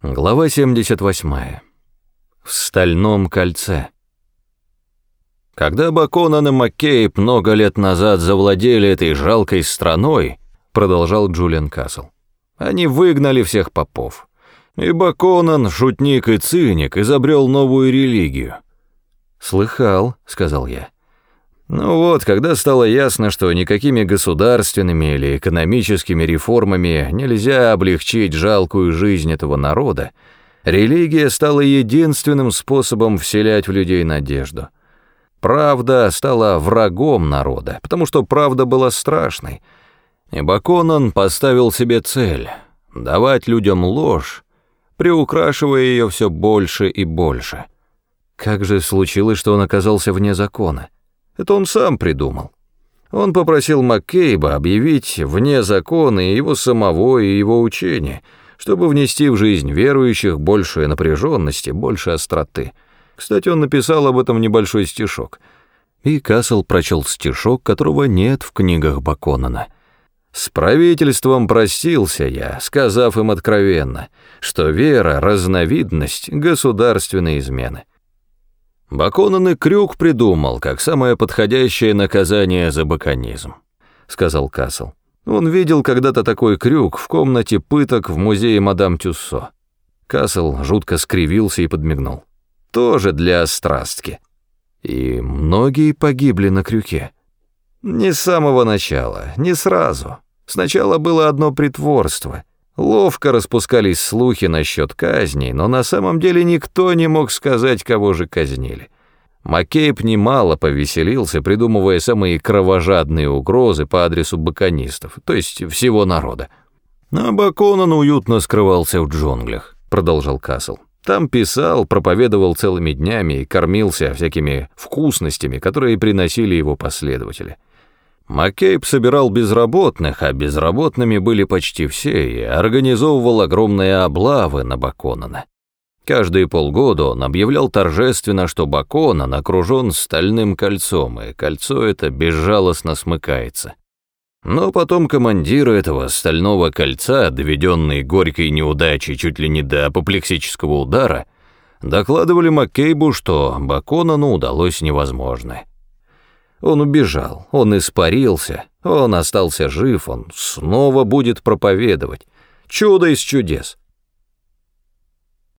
Глава 78. В стальном кольце. Когда Баконан и Маккейб много лет назад завладели этой жалкой страной, продолжал Джулиан Кассел, они выгнали всех попов. И Баконан, шутник и циник, изобрел новую религию. «Слыхал», — сказал я. Ну вот, когда стало ясно, что никакими государственными или экономическими реформами нельзя облегчить жалкую жизнь этого народа, религия стала единственным способом вселять в людей надежду. Правда стала врагом народа, потому что правда была страшной. И Баконан поставил себе цель — давать людям ложь, приукрашивая ее все больше и больше. Как же случилось, что он оказался вне закона? Это он сам придумал. Он попросил Маккейба объявить вне закона и его самого, и его учения, чтобы внести в жизнь верующих больше напряженности, больше остроты. Кстати, он написал об этом небольшой стишок. И Кассел прочел стишок, которого нет в книгах Баконана. «С правительством простился я, сказав им откровенно, что вера — разновидность государственной измены». Баконан и крюк придумал, как самое подходящее наказание за баконизм, сказал Кассел. Он видел когда-то такой крюк в комнате пыток в музее мадам Тюссо. Кассел жутко скривился и подмигнул. Тоже для острастки. И многие погибли на крюке. Не с самого начала, не сразу. Сначала было одно притворство. Ловко распускались слухи насчет казней, но на самом деле никто не мог сказать, кого же казнили. Маккейб немало повеселился, придумывая самые кровожадные угрозы по адресу баконистов, то есть всего народа. А Баконан уютно скрывался в джунглях, продолжал Кассел. Там писал, проповедовал целыми днями и кормился всякими вкусностями, которые приносили его последователи. Маккейб собирал безработных, а безработными были почти все, и организовывал огромные облавы на Баконана. Каждые полгода он объявлял торжественно, что Баконан окружен стальным кольцом, и кольцо это безжалостно смыкается. Но потом командиры этого стального кольца, доведенные горькой неудачей чуть ли не до апоплексического удара, докладывали Маккейбу, что Баконану удалось невозможное. Он убежал, он испарился, он остался жив, он снова будет проповедовать. Чудо из чудес.